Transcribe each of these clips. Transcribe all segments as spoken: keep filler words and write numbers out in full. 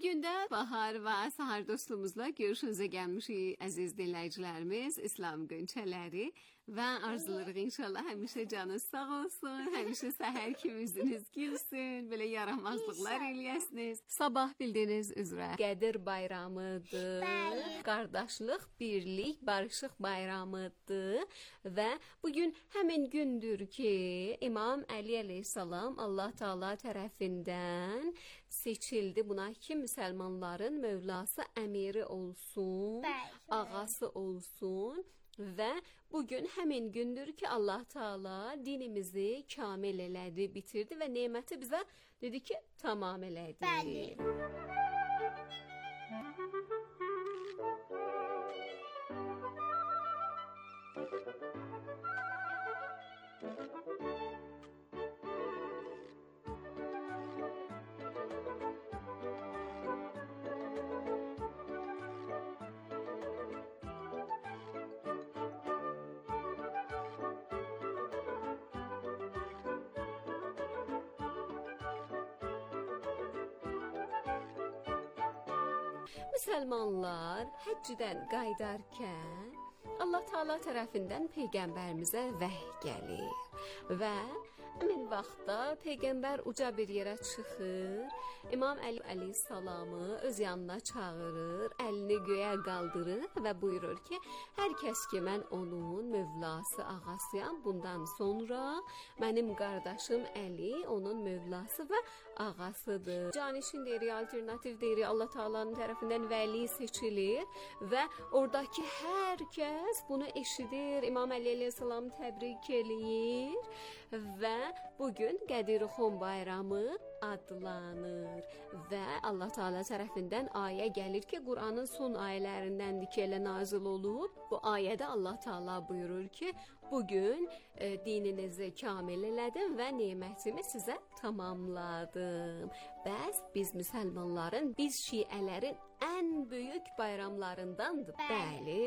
Bugün də Bahar və Sahar dostumuzla görüşünüzə gəlmişik əziz dinləyicilərimiz, İslam Gönçələri və arzularıq inşallah həmişə canınız sağ olsun, həmişə səhər kimi üzünüz gülsün, belə yaramazlıqlar eləyəsiniz. Sabah bildiyiniz üzrə Qədir bayramıdır, Bəli. Qardaşlıq, birlik, barışıq bayramıdır və bugün həmin gündür ki, İmam Əli əleyhissalam Allah Taala tərəfindən seçildi buna ki, müsəlmanların Mövlası əmiri olsun, Bəli. Ağası olsun. Və bugün həmin gündür ki, Allah Taala dinimizi kamil elədi, bitirdi və neməti bizə dedi ki, tamam elədi. Bəli. Müsəlmanlar həccdən qayıdarkən Allah Taala tərəfindən peyğəmbərimizə vəhy gəlir və həmin vaxtda peyğəmbər uca bir yerə çıxır, İmam Əli əleyhissalamı öz yanına çağırır, əlini göyə qaldırır və buyurur ki, hər kəs ki mən onun mövlası, ağasıyam, bundan sonra mənim qardaşım Əli onun mövlası və ağasıdır. Canişin deyirik, alternativ deyirik, Allah Taala'nın tərəfindən vəli seçilir və oradakı hər kəs bunu eşidir, İmam Əli əleyhissalamı təbrik eləyir və bugün Qədir-xum bayramı adlanır və Allah Taala tərəfindən ayə gəlir ki, Quranın son ayələrindəndir ki, elə nazil olub. Bu ayədə Allah Taala buyurur ki, bugün e, dininizi kamil elədim və nemətimi sizə tamamladım. Bəs biz müsəlmanların, biz şiələrin ən böyük bayramlarındandır. Bəli.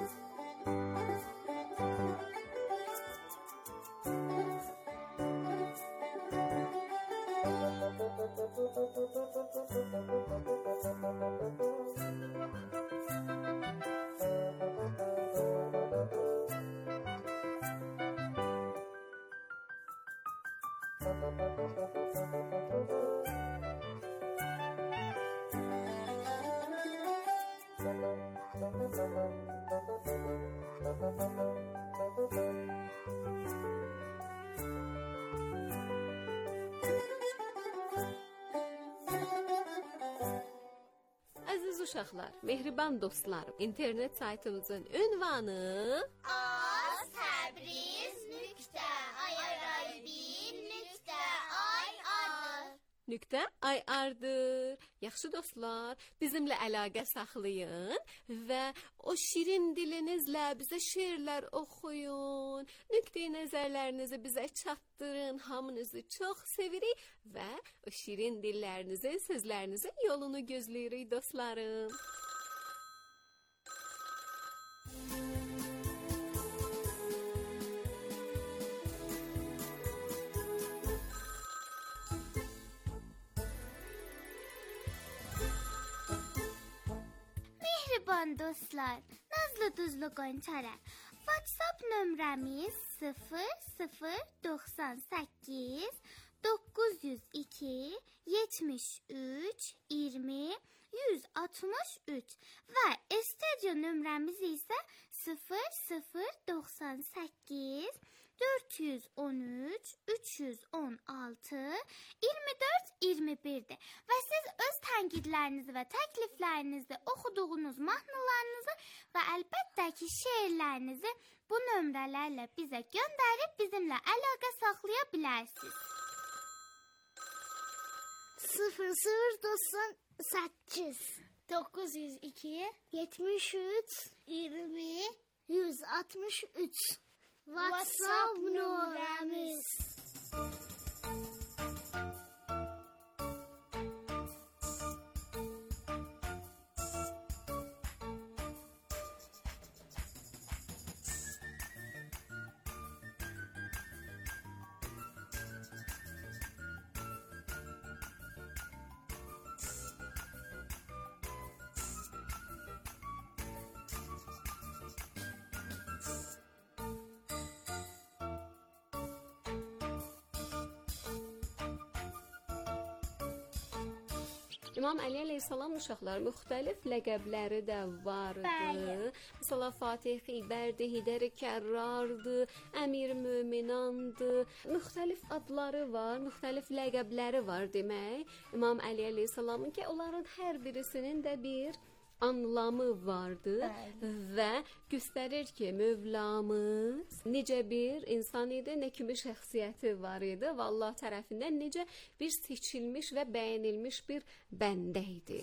Əziz uşaqlar, mehriban dostlarım, internet saytımızın ünvanı az təbriz nöqtə irib nöqtə ay ar nöqtə ay ardır. Yaxşı dostlar, bizimlə əlaqə saxlayın və o şirin dilinizlə bizə şeirlər oxuyun. Nöqtə nəzərlərinizi bizə çatdırın. Hamınızı çox sevirik və o şirin dillərinizin, sözlərinizin yolunu gözləyirik dostlarım. Mehriban dostlar, nazlı duzlu qonçalar. WhatsApp nömrəmiz sıfır sıfır doxsan səkkiz doqquz yüz iki yetmiş üç iyirmi yüz altmış üç və studio nömrəmiz isə sıfır sıfır doxsan səkkiz dörd yüz on üç üç yüz on altı iyirmi dörd iyirmi birdir. Və siz öz tənqidlərinizi və təkliflərinizi, oxuduğunuz mahnılarınızı və əlbəttə ki şeirlərinizi bu nömrələrlə bizə göndərib bizimlə əlaqə saxlaya bilərsiniz. sıfır sıfır doxsan səkkiz doqquz yüz iki yetmiş üç iyirmi yüz altmış üç WhatsApp nömrəmiz. İmam Əli əleyhissalam uşaqlar müxtəlif ləqəbləri də vardı. Bəli. Məsələn, Fatih, Xeybərdi, Hidər-i Kərrardı, Əmir Möminandı. Müxtəlif adları var, müxtəlif ləqəbləri var demək. İmam Əli əleyhissalamın ki, onların hər birisinin də bir anlamı vardı. Bəli. Və göstərir ki, Mövlamız necə bir insan idi, nə kimi şəxsiyyəti var idi və Allah tərəfindən necə bir seçilmiş və bəyənilmiş bir bəndə idi.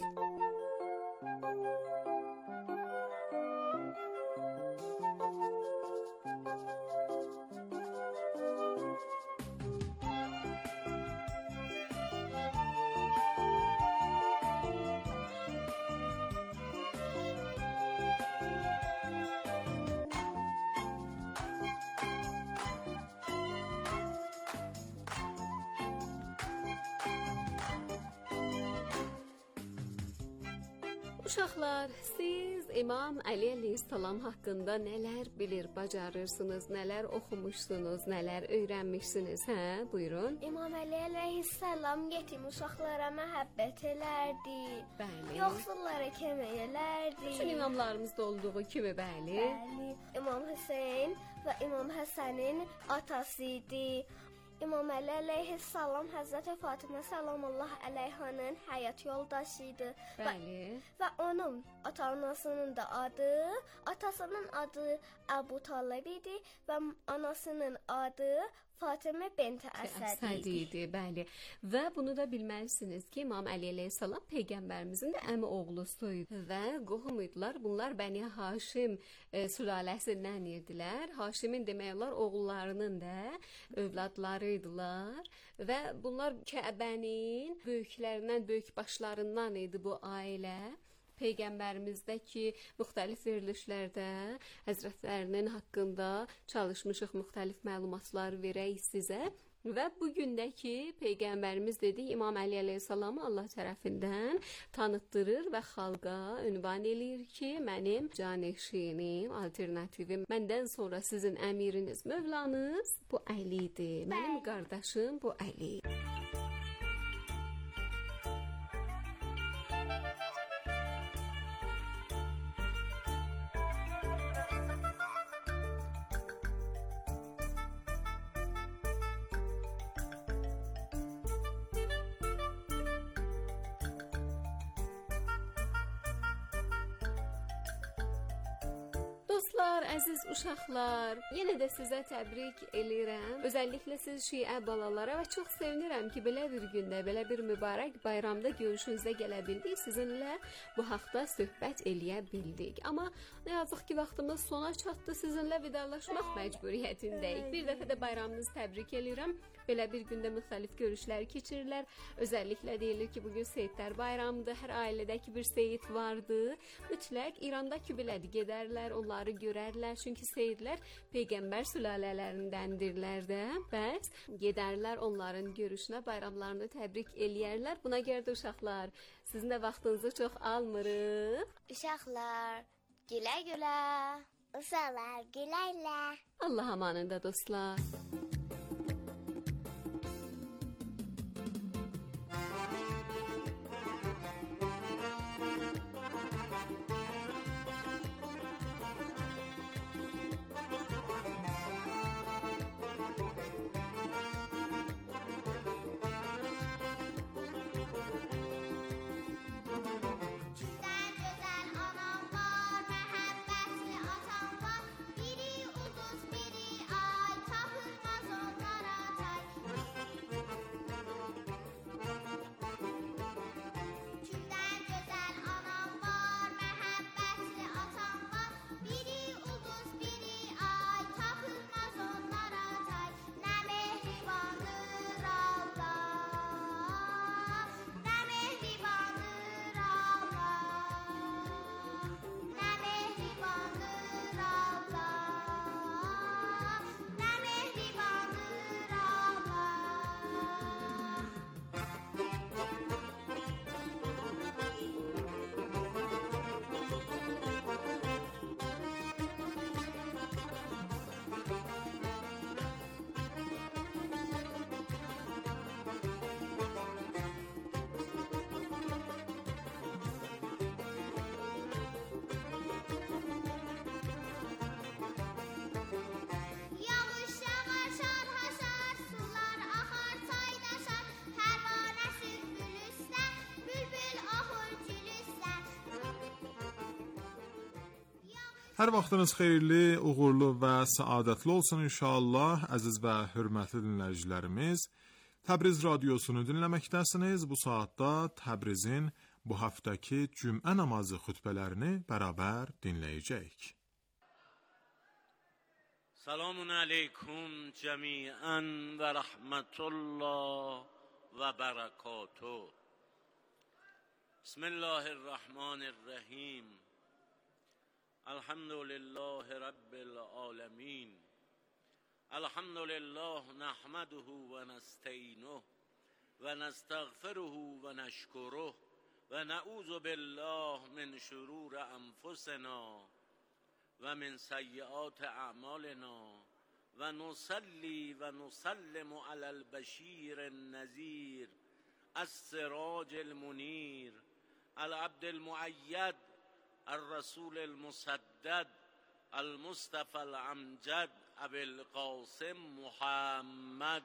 Uşaqlar, siz İmam Əli əleyhissalam haqqında nələr bilir, bacarırsınız, nələr oxumuşsunuz, nələr öyrənmişsiniz, hə? Buyurun. İmam Əli əleyhissalam yetim uşaqlara məhəbbət elərdi. Bəli. Yoxsullara kömək elərdi. Bütün imamlarımızda olduğu kimi, bəli. Bəli. İmam Hüseyn və İmam Həsənin atası idi. İmam Əli əleyhissalam Həzrət Fatimə sallallahu əleyhanın həyat yoldaşı idi. Bəli. Və, və onun ata-anasının da adı, atasının adı Əbu Talib idi və anasının adı Fatimə binti Əsəd idi. Bəli. Və bunu da bilməlisiniz ki, İmam Əli əleyhissalam peyğəmbərimizin də əmi oğlusu idi və qohum idilər. Bunlar Bəni Haşim e, sülaləsindən idilər. Haşimin demək olar oğullarının da övladları idilər və bunlar Kəbənin böyüklərindən, böyük başlarından idi bu ailə. Peyğəmbərimizdəki müxtəlif verilişlərdə həzrətlərinin haqqında çalışmışıq, müxtəlif məlumatlar verək sizə. Və bu gündəki Peyğəmbərimiz dedi, İmam Əli əleyhissalamı Allah tərəfindən tanıtdırır və xalqa ünvan eləyir ki, mənim canişinim, alternativim, məndən sonra sizin əmiriniz, Mövlanız bu Əlidir. Mənim qardaşım bu Əli. Dostlar, əziz uşaqlar, yenə də sizə təbrik eləyirəm. Özəlliklə siz şiə balalara və çox sevinirəm ki, belə bir gündə, belə bir mübarək bayramda görüşünüzə gələ bildik. Sizinlə bu haqda söhbət eləyə bildik. Amma nə yazıq ki, vaxtımız sona çatdı. Sizinlə vidalaşmaq məcburiyyətindəyik. Bir dəfə də bayramınızı təbrik eləyirəm. Belə bir gündə müxtəlif görüşlər keçirirlər. Özəlliklə deyilir ki, bugün Seyidlər bayramıdır. Hər ailədəki bir seyid vardı. Mütləq İrandakı belədir, gedərlər, onları görərlər. Çünki seyidlər peyğəmbər sülalələrindəndirlər də. Bəs gedərlər onların görüşünə, bayramlarını təbrik eləyərlər. Buna görə də uşaqlar, sizin də vaxtınızı çox almırıq. Uşaqlar, gülə-gülə. Uşaqlar, gülə-gülə. Allah amanında dostlar. Hər vaxtınız xeyirli, uğurlu və səadətli olsun inşallah, əziz və hörmətli dinləyicilərimiz. Təbriz radiosunu dinləməkdəsiniz. Bu saatda Təbrizin bu həftəki cümə namazı xutbələrini bərabər dinləyəcəyik. Selamun aleyküm cəmiən və rəhmətullah və bərəkatuh. Bismillahirrahmanirrahim. الحمد لله رب العالمين الحمد لله نحمده ونستعينه ونستغفره ونشكره ونعوذ بالله من شرور أنفسنا ومن سيئات أعمالنا ونصلي ونسلم على البشير النذير السراج المنير العبد المؤيد الرسول المسدد المصطفى الامجد ابي القاسم محمد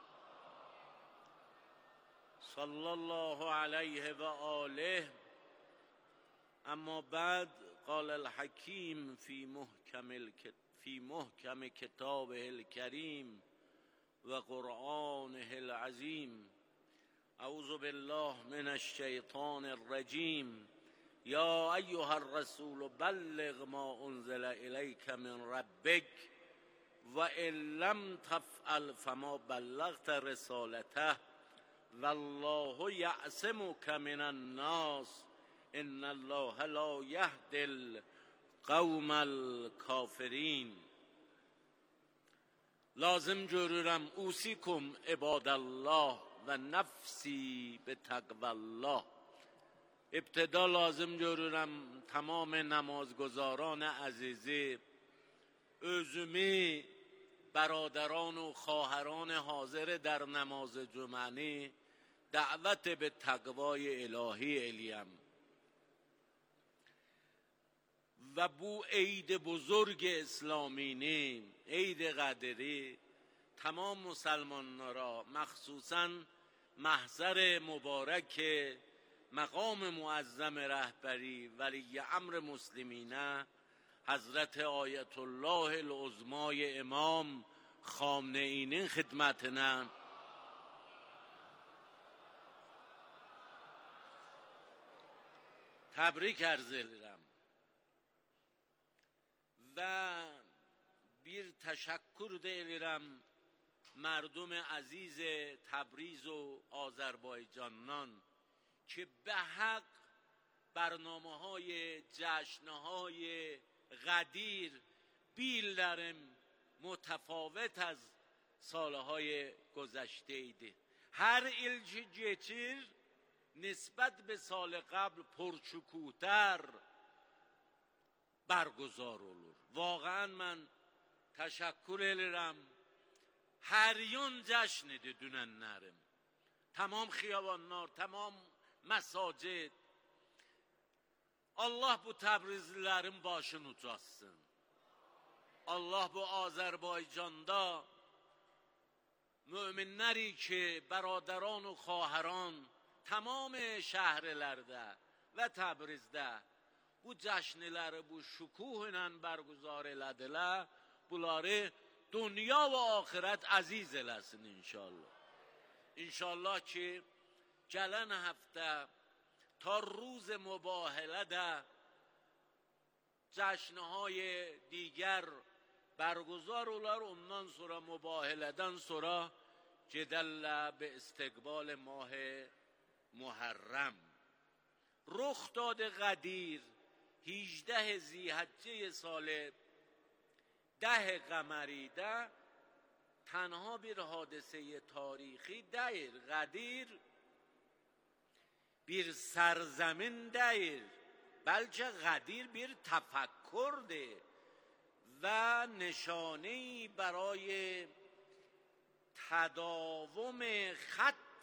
صلى الله عليه وآله. اما بعد قال الحكيم في محكم الك... في محكم كتابه الكريم وقرآنه العظيم. اعوذ بالله من الشيطان الرجيم. یا ایها الرسول بلغ ما انزل الیک من ربک و ان لم تفعل فما بلغت رسالته والله یعصمک من الناس ان الله لا یهدی القوم الکافرین. لازم görürəm اوصیکم عباد الله و نفسی بتقوی الله. ابتدا لازم görürəm tamam namazگزاران عزیزی özümü برادران و خواهران حاضر در نماز جمعه دعوت به تقوای الهی الیم و bu عید بزرگ اسلامینی عید قدری تمام مسلمانان را مخصوصاً محضر مبارک مقام معظم رهبری ولی امر مسلمین حضرت آیت الله العظمای امام خامنه اینین خدمتنا تبریک arz ederim و bir teşekkür de ederim مردم عزیز تبریز و آذربایجانان که به حق برنامه های جشن های غدیر بیل دارم متفاوت از سالهای گذشته ایده. هر ایلچی geçir نسبت به سال قبل پرشکوه‌تر برگزار olur. واقعا من تشکر ederim. Her yön جشنیده dünenlerim. Tamam xiyabanlar, tamam مساجد. Allah bu Təbrizlilərin başını ucaltsın. Allah bu Azərbaycanda müminləri ki, برادران و خواهران تمام şəhərlərdə və Təbrizdə bu cəşnləri bu şükuh ilə برگزار elədilər. Bunları dünya və axirət əziz eləsin inşallah. İnşallah ki gələn həftə تا روز مباهله ده جشنهای دیگر برگزار olar. Ondan sonra mübaheleden sonra جدل به استقبال ماه محرم رخ داد قدیر هجده ذی‌حجه سال ده قمری ده تنها bir حادثه تاریخی değil. قدیر bir سرزمین değil بلکه قدیر bir تفکرده و نشانه‌ای برای تداوم خط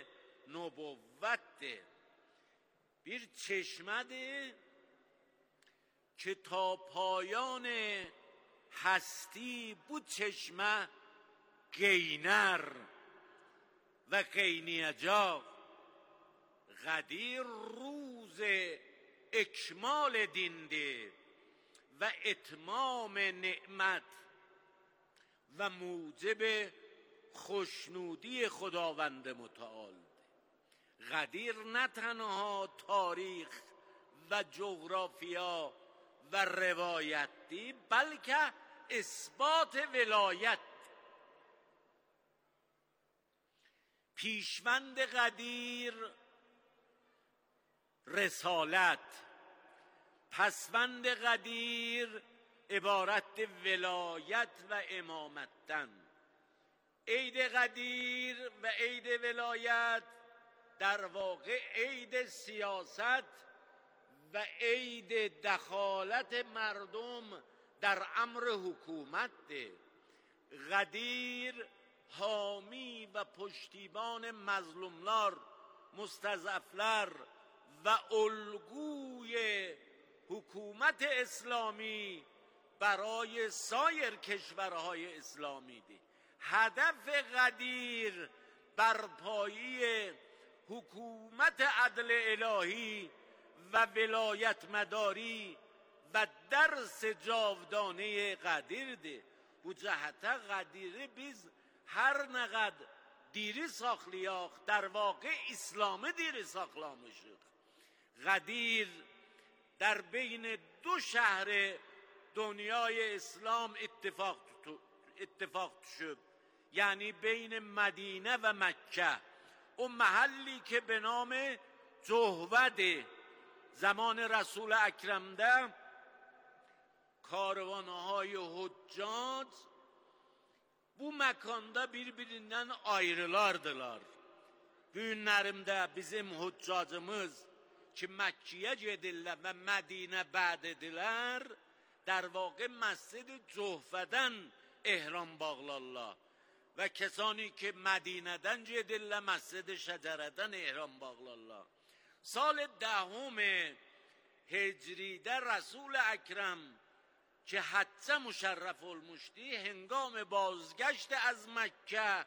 نبوت bir چشمده که تا پایان هستی bu چشمه قینر و قینیجا قدیر روز اکمال دینده و اتمام نعمت و موجب خوشنودی خداوند متعال. غدیر نه تنها تاریخ و جغرافیا و روایت دی، بلکه اثبات ولایت. پیشوند غدیر رسالت، پسوند غدیر عبارت ولایت و امامتن. عید غدیر و عید ولایت در واقع عید سیاست و عید دخالت مردم در امر حکومت ده. غدیر حامی و پشتیبان مظلوملار، مستضعفلر و الگوی حکومت اسلامی برای سایر کشورهای اسلامی ده. هدف غدیر برپایی حکومت عدل الهی و ولایت مداری و درس جاودانه غدیر ده. bu cəhətə Qədiri biz hər nə qəd diri saxlayaq, در واقع اسلامی diri saxlamışıq. Qədir در بین دو شهر دنیای اسلام اتفاق اتفاق düşüb. یعنی بین مدینه و مکه. اون محلی که به نام جهود زمان رسول اکرم'de karvanهای حجاج bu məkanda bir-birindən ayrılardılar. Günlərimdə bizim hüccacımız ki Məkkiyə gedirlər və Mədinə bəd edilər, در واقع مسجد جحفه‌dən ehram bağlarlar və کسانی که مدینه‌dən gedirlər مسجد شجره‌dən ehram bağlarlar. سال دهم هجری'de رسول اکرم که حج مشرف المشتی هنگام بازگشت از مکه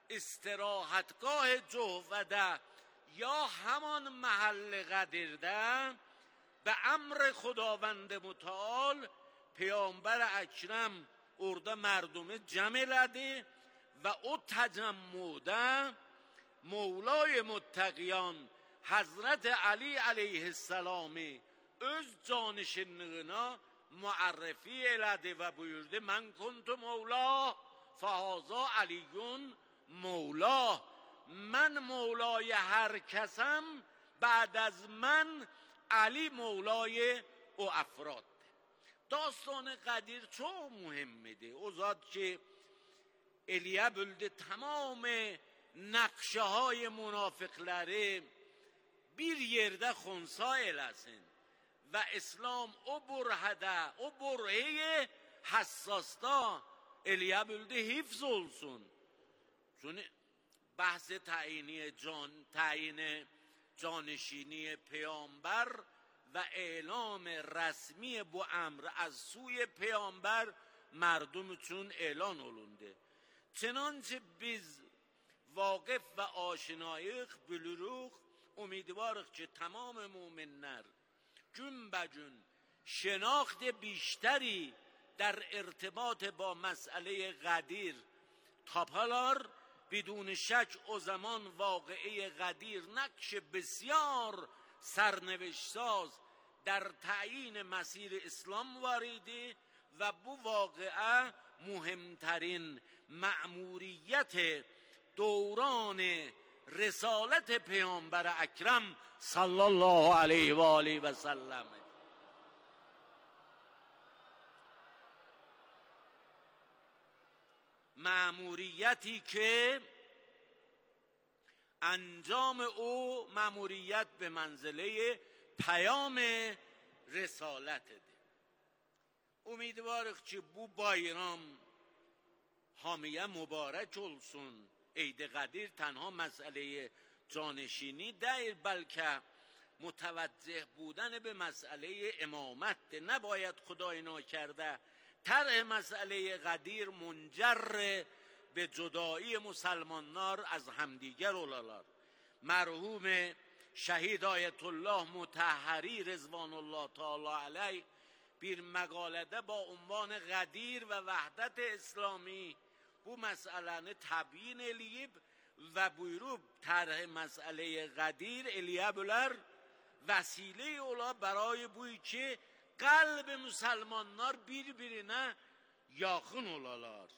استراحتگاه جحفه یا همان محل قدرده به امر خداوند متعال پیامبر اکرم orada مردم جمع elədi و o təcəmmüdə Mevlای متقیان حضرت علی علیه السلامی öz canişinliyine معرفی elədi و buyurdu من کنت مولا فهذا علیون مولا. من مولای هر کسم، بعد از من علی مولای او افراد. داستان قدیر çok مهمه. O zat که الیه böldü tamam نقشه های منافقları bir yerde خونسا eləsin و اسلام o برهده o برهه حساستا الیه böldü حفظ olsun. چون بحث تعیینی جان تعیین جانشینی پیامبر و اعلام رسمی bu امر از سوی پیامبر مردم چون اعلان olundu. چنانچه biz واقف و آشنایıq bilirik، امیدوارıq ki تمام مومنler gün به gün شناخت بیشتری در ارتباط با مسئله غدیر تاپالار. بدون شک o zaman واقعه غدیر نقش بسیار سرنوشت‌ساز در تعیین مسیر اسلام واریده و bu واقعه مهمترین مأموریت دوران رسالت پیامبر اکرم صلی الله علیه و آله و سلم. مأموریتی که انجام او مأموریت به منزله پیام رسالت ده. امیدوارم که bu bayram حامیه مبارک olsun. عید قدیر تنها مسئله جانشینی دیر، بلکه متوجه بودن به مسئله امامت ده. نباید خدای ناکرده طرح مسئله قدیر منجر به جدایی مسلمانlar از همدیگر olalar. مرحوم شهید آیت الله مطهری رضوان الله تعالی علیه bir məqalədə با ünvan Qədir və Vəhdət İslami bu məsələni təbyin eləyib və buyurub tərh məsələyə Qədir eləyə bilər vəsilə ola برای بوی ki قلب müsəlmanlar bir-birinə yaxın olalar.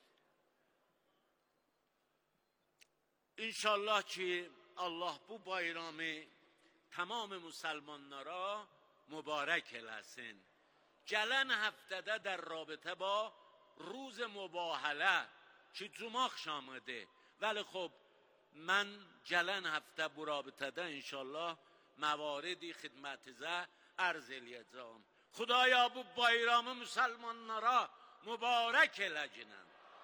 İnşallah ki Allah bu bayramı tamam müsəlmanlara mübarək eləsin. Gələn həftədə در رابطه با روز مباهله ki cuma axşamıdır. ولی خب من gələn həftə bu رابطədə inşallah مواردی خدمتizə arz eləyəcəm. Xudaya bu bayramı müsəlmanlara mübarək eləginən.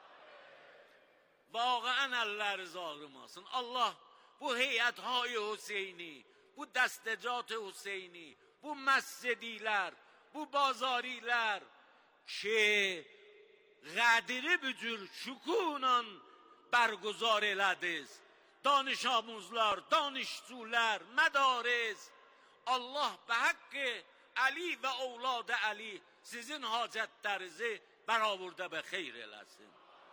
واقعا əlləriniz ağrımasın. Allah bu heyətهای Hüseyni, bu dəstəcat Hüseyni, bu məscidilər, bu bazarilər ki Qədiri bu cür şükunla برگزار elədiniz. Danış amuzlar, danışçular, mədaris. Allah به حق علی و اولاد علی sizin hacətlərinizi bərabərdə به خیر eləsin.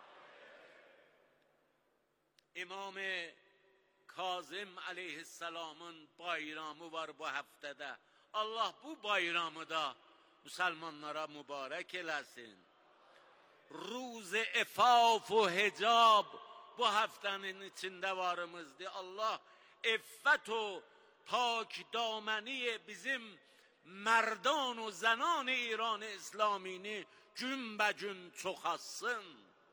İmam Kazım aleyhisselamın bayramı var bu həftədə. Allah bu bayramı da müsəlmanlara mübarək eləsin. روز عفاف و حجاب bu həftənin içində varımızdır. Allah iffət و پاک دامنی bizim مردان و زنان ایران اسلامینی gün به gün çoxassın.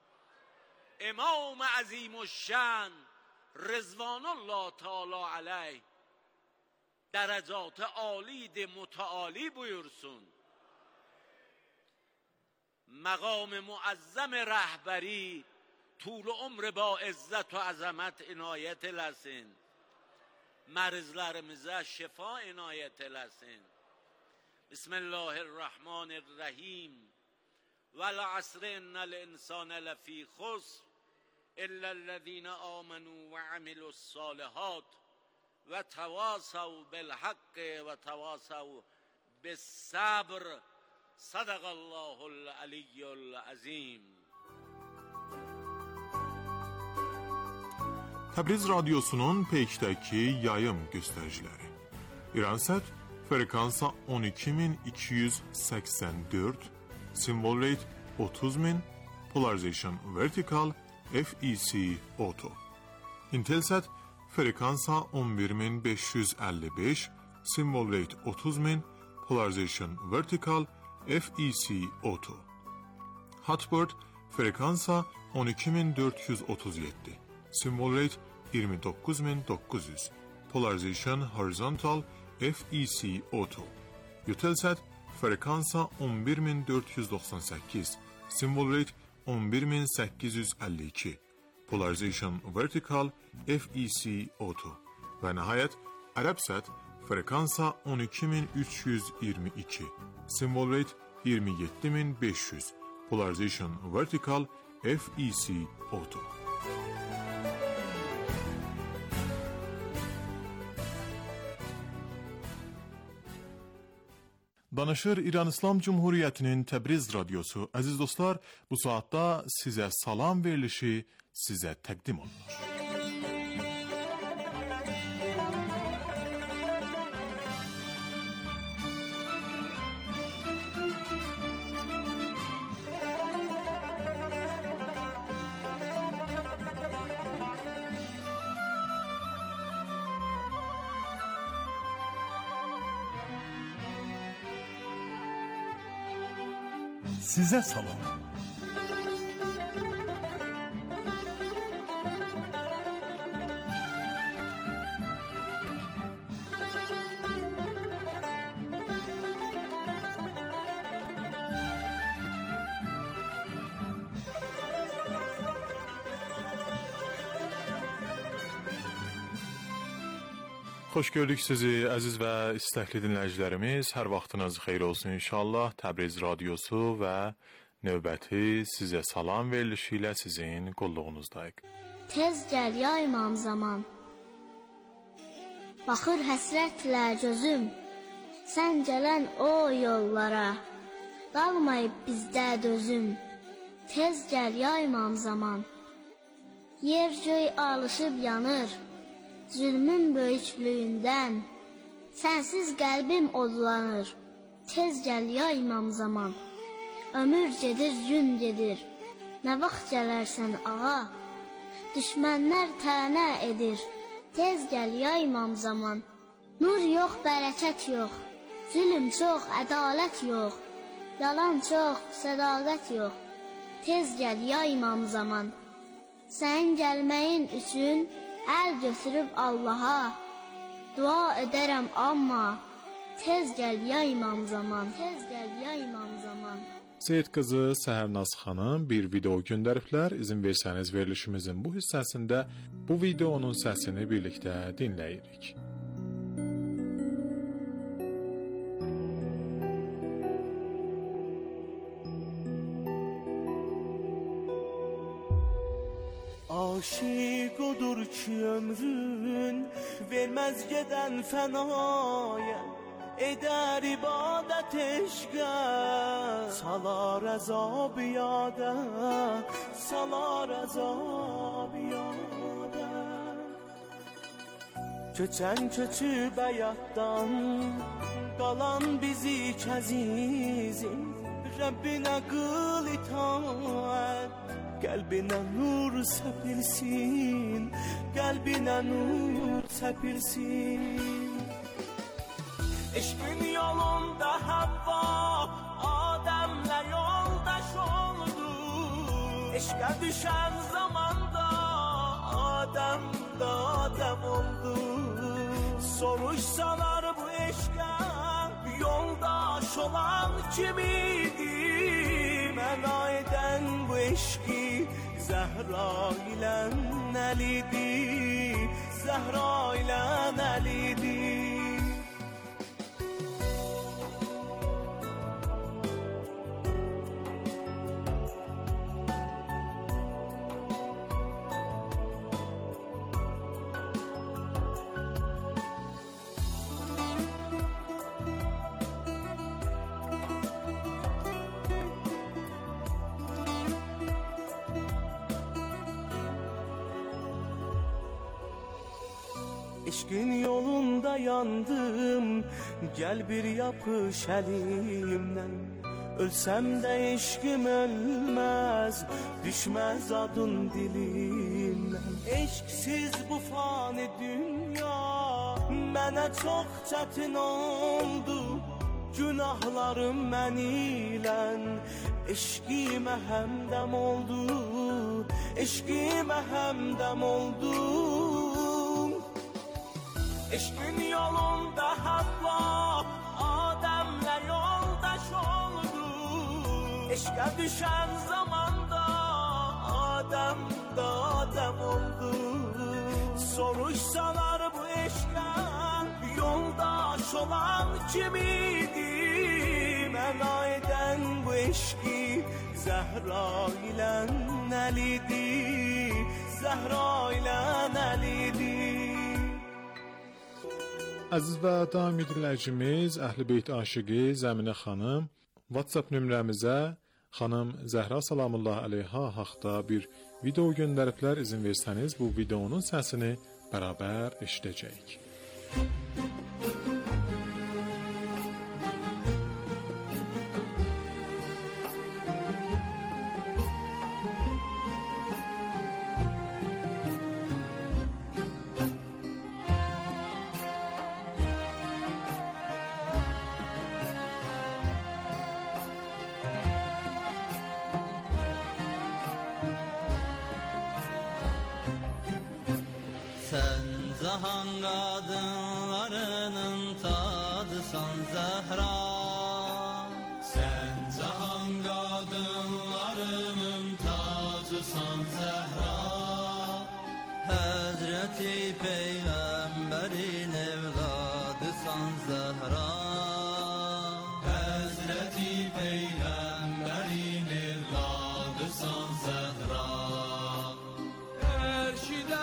امام عظیم الشان رضوان الله تعالی علیه درجات عالی متعالی buyursun. مقام معظم رهبری طول عمر با عزت و عظمت عنایت eləsin. مرزlarımıza şifa عنایت eləsin. بسم الله الرحمن الرحیم والعصر ان الانسان لفی خسر الا الذين آمنوا وعملوا الصالحات وتواصوا بالحق وتواصوا بالصبر. صدق الله العلی العظیم. Təbriz Radyosu'nun Peyk'təki yayım göstəriciləri. İransat frekansa on iki min iki yüz səksən dörd, symbol rate otuz min, polarization vertical, F E C auto. Intelsat frekansa on bir min beş yüz əlli beş, symbol rate otuz min, polarization vertical, F E C auto. Hotbird frekansa on iki min dörd yüz otuz yeddi, symbol rate iyirmi doqquz min doqquz yüz, polarization horizontal, F E C auto. Eutelsat frekansa on bir min dörd yüz doxsan səkkiz, symbol rate on bir min səkkiz yüz əlli iki, polarization vertical, F E C auto. Və nəhayət Arabsat frekansa on iki min üç yüz iyirmi iki, symbol rate iyirmi yeddi min beş yüz, polarization vertical, F E C auto. Danışır İran İslam Cumhuriyyətinin Təbriz Radyosu. Əziz dostlar, bu saatda sizə salam verilişi sizə təqdim olunur. Sizə salam. Xoş gördük sizi əziz və istəkli dinləyicilərimiz. Hər vaxtınız xeyir olsun inşallah. Təbriz Radyosu və növbəti sizə salam verilişi ilə sizin qulluğunuzdayıq. Tez gəl ya imam zaman, baxır həsrətlə gözüm, sən gələn o yollara, qalmayıb bizdə dözüm. Tez gəl ya imam zaman. Yer göy alışıb yanır, zülmün böyüklüyündən. Sənsiz qəlbim odlanır. Tez gəl ya imam zaman. Ömür gedir, gün gedir. Nə vaxt gələrsən ağa? Düşmənlər tənə edir. Tez gəl ya imam zaman. Nur yox, bərəkət yox. Zülm çox, ədalət yox. Yalan çox, sədaqət yox. Tez gəl ya imam zaman. Sənin gəlməyin üçün əl götürüb Allaha dua edərəm amma tez gəl ya imam zaman. Tez gəl ya imam zaman. Seyid qızı Səhərnaz xanım bir video göndəriblər. İzin versəniz verilişimizin bu hissəsində bu videonun səsini birlikdə dinləyirik. Aşık odur ki ömrün vermez geden fenaya. Eder ibadet eşqə, salar əzab yadə, salar əzab yadə. Köçən köçüb həyatdan, qalan bizi kəzizin, Rəbbinə qıl itaət, qəlbinə nur səpilsin, qəlbinə nur səpilsin. Eşqin yolunda Havva Adem'le yoldaş oldu. Eşqe düşen zamanda Adem de Adem oldu. Soruşsalar bu eşqe yoldaş olan kim idi? Məna eden bu eşqi Zəhra ilə Əli'di, Zəhra ilə Əli'di. Eşqin yolunda yandım, gel bir yapış əlimdən. Ölsəm də eşqim ölməz, düşməz adın dilimdən. Eşqsiz bu fani dünya mənə çox çətin oldu. Günahlarım mən ilən eşqimə həmdəm oldu, eşqimə həmdəm oldu. Eşqin yolunda Havva Adem'le yoldaş oldu. Eşqe düşen zamanda Adem de Adem oldu. Soruşsalar bu eşqe yoldaş olan kim idi? Məna eden bu eşqi Zəhra ilə Əli'di, Zəhra ilə Əli'di. Əziz və daimi dinləyicimiz, Əhl-i Beyt aşiqi Zəminə xanım WhatsApp nömrəmizə xanım Zəhra salamullah əleyha haqda bir video göndəriblər. İzin versəniz bu videonun səsini bərabər eşidəcəyik. Sen zahan kadınlarının tadısan Zehra. Sen zahan kadınlarının tadısan Zehra. Hazreti Peygamberin evladısan Zehra. Hazreti Peygamberin evladısan Zehra. Erşide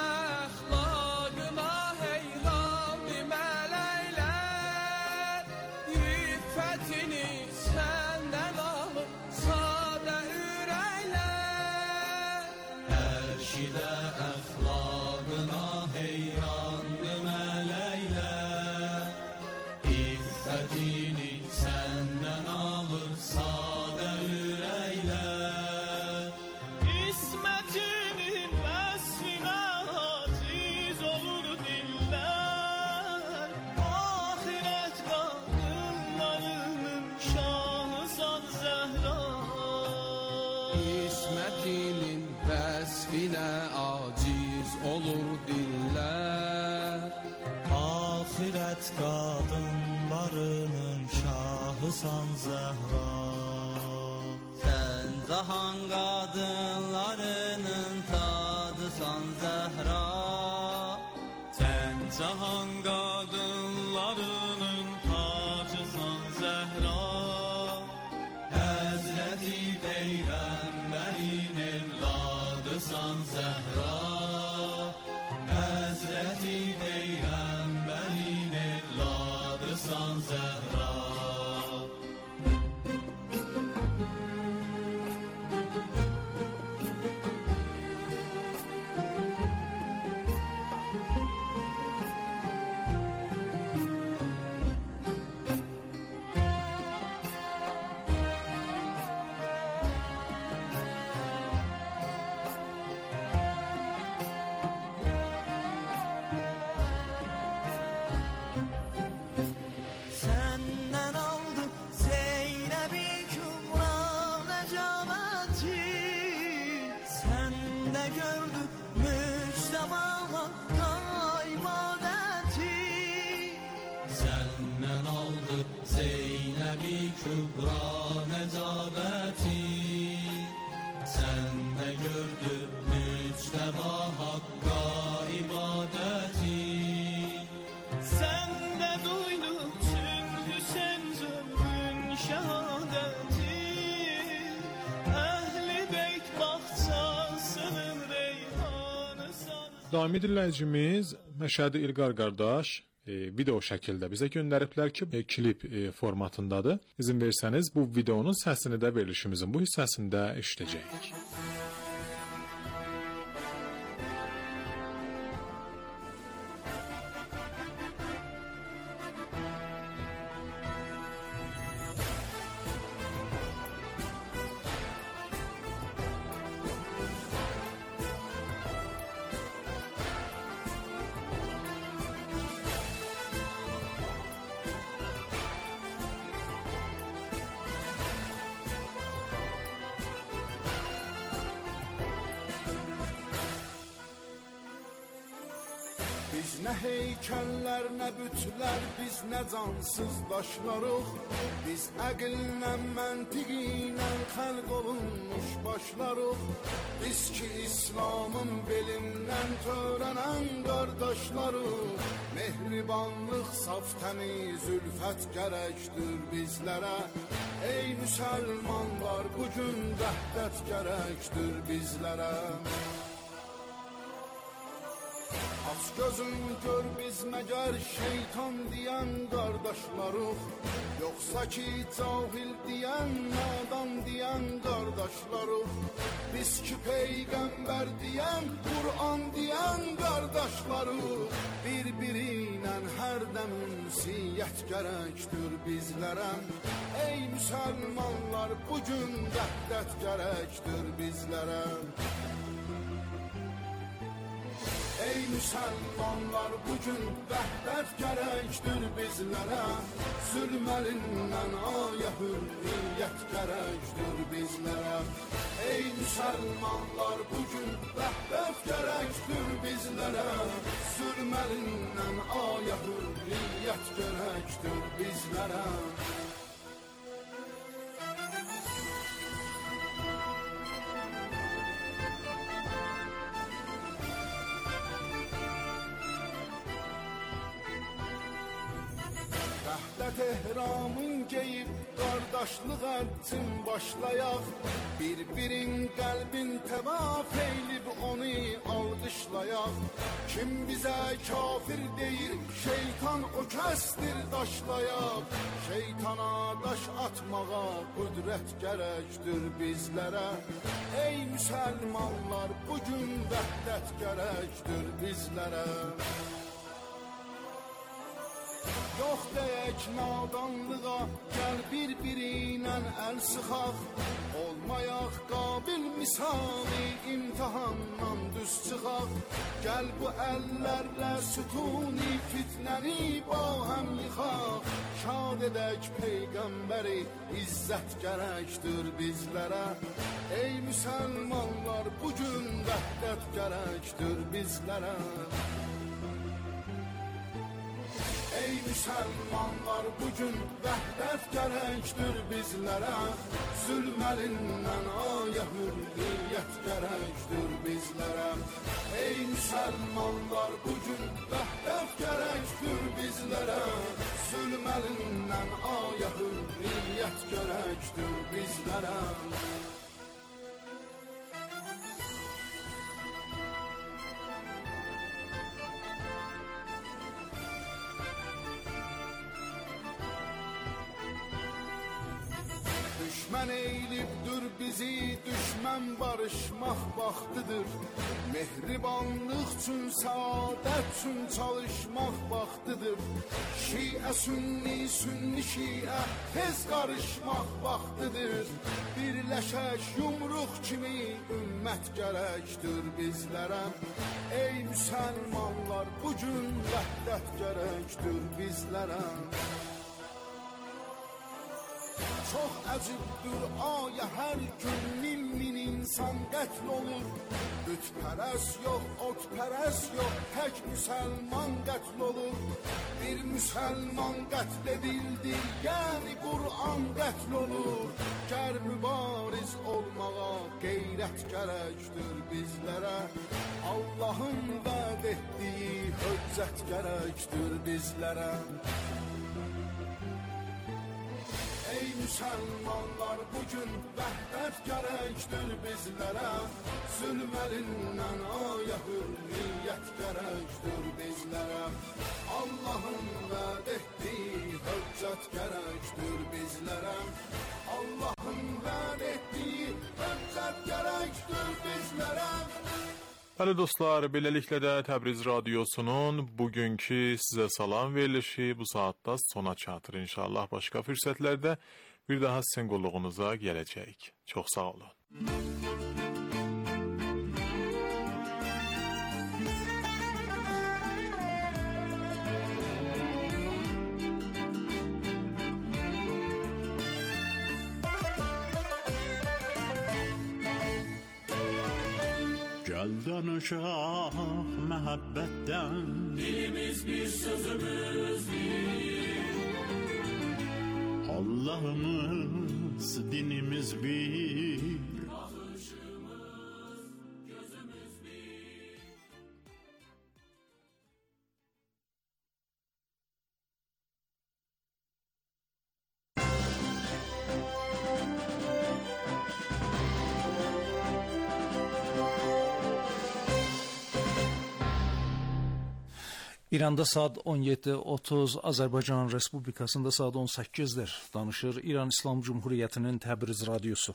senden senden alır sade üreyler. İsmetinin vesfine aziz olur diller. Ahiret kadınlarının şahısan Zehra. İsmetinin vesfine aciz olur diller. Ahiret kadınlarının şahısan Zehra. Sen zahan kadınlarının tadısan Zehra. Sen cahan kadınlarının tacısan Zehra. Hazreti Peygamberin evladısan Zehra. Hazreti Peygamberin evladısan Zehra. Senden aldım Zeynep-i Kübra necameti. Sende gördüm Mücteba Hakk'a ibadeti. Senden aldı Zeynep-i Kübra necabeti. Sende gördü Mücteba Hakk'a ibadeti. Sende duydum tüm Hüseyin zömrün şehadeti. Ehli beyt bahçasının reyhanı san. Daimi dinləyicimiz Məşədi İlqar qardaş e, video şəkildə bizə göndəriblər ki, e, klip e, formatındadır. İzin versəniz bu videonun səsini də verilişimizin bu hissəsində eşidəcəyik. Biz nə heykəllər, nə bütlər, biz nə cansız daşlarıq. Biz əqillə, məntiqinə xəlq olunmuş başlarıq. Biz ki İslamın belindən törənən qardaşlarıq. Mehribanlıq, saf təmiz, ülfət gərəkdir bizlərə. Ey müsəlmanlar, bugün vəhdət gərəkdir bizlərə. Aç gözün gör biz məgər şeytan deyən qardaşlarıq. Yoxsa ki cahil deyən, nadan deyən qardaşlarıq. Biz ki peyğəmbər deyən, Qur'an deyən qardaşlarıq. Bir-biri ilə hərdən ünsiyyət gərəkdir bizlərə. Ey müsəlmanlar, bugün vəhdət gərəkdir bizlərə. Ey müsəlmanlar, bugün vəhdət gərəkdir bizlərə. Zülm əlindən ayə hürriyyət gərəkdir bizlərə. Ey müsəlmanlar, bugün vəhdət gərəkdir bizlərə. Zülm əlindən ayə hürriyyət gərəkdir bizlərə. Vəhdət ehramın geyib, qardaşlıq ərçin başlayaq. Bir-birin qəlbin təvaf eylib, onu alqışlayaq. Kim bizə kafir deyir, şeytan o kəsdir daşlayaq. Şeytana daş atmağa qüdrət gərəkdir bizlərə. Ey müsəlmanlar, bugün vəhdət gərəkdir bizlərə. Yox deyək nadanlığa, gəl əl sıxaq, olmayaq qabil misali imtihandan düz çıxaq. Gəl bu əllərlə sütuni fitnəni ba həm yıxaq. Şad edək peyğəmbəri, izzət gərəkdir bizlərə. Ey müsəlmanlar, bugün vəhdət gərəkdir bizlərə. Ey müsəlmanlar, bugün vəhdət gərəkdir bizlərə. Zülm əlindən aya hürriyyət gərəkdir bizlərə. Ey müsəlmanlar, bugün vəhdət gərəkdir bizlərə. Zülm əlindən aya hürriyyət gərəkdir bizlərə. Düşmən eylibdir bizi, düşmən barışmaq vaxtıdır. Mehribanlıq üçün, saadət üçün çalışmaq vaxtıdır. Şiə sünni, sünni şiə tez qarışmaq vaxtıdır. Birləşək yumruq kimi ümmət gərəkdir bizlərə. Ey müsəlmanlar, bugün vəhdət gərəkdir bizlərə. Çox əcibdir aya, hər gün min min insan qətl olur. Bütpərəs yox, otpərəs yox, tək müsəlman qətl olur. Bir müsəlman qətl edildi, yəni Qur'an qətl olur. Gər mübariz olmağa qeyrət gərəkdir bizlərə. Allahın vəd etdiyi höccət gərəkdir bizlərə. Ey müsəlmanlar, bugün vəhdət gərəkdir bizlərə. Zülm əlindən aya hürriyyət gərəkdir bizlərə. Allahın vəd etdiyi höccət gərəkdir bizlərə. Allahın vəd etdiyi höccət gərəkdir bizlərə. Bəli dostlar, beləliklə də Təbriz Radiosunun bugünkü sizə salam verilişi bu saatda sona çatır. İnşallah başqa fürsətlərdə bir daha sizin qulluğunuza gələcəyik. Çox sağ olun. Gel danışaq məhəbbətdən, dilimiz bir, sözümüz bir. Allah'ımız, dinimiz bir. İranda saat on yeddi otuz, Azərbaycan Respublikasında saat on səkkizdir. Danışır İran İslam Cumhuriyyətinin Təbriz Radiosu.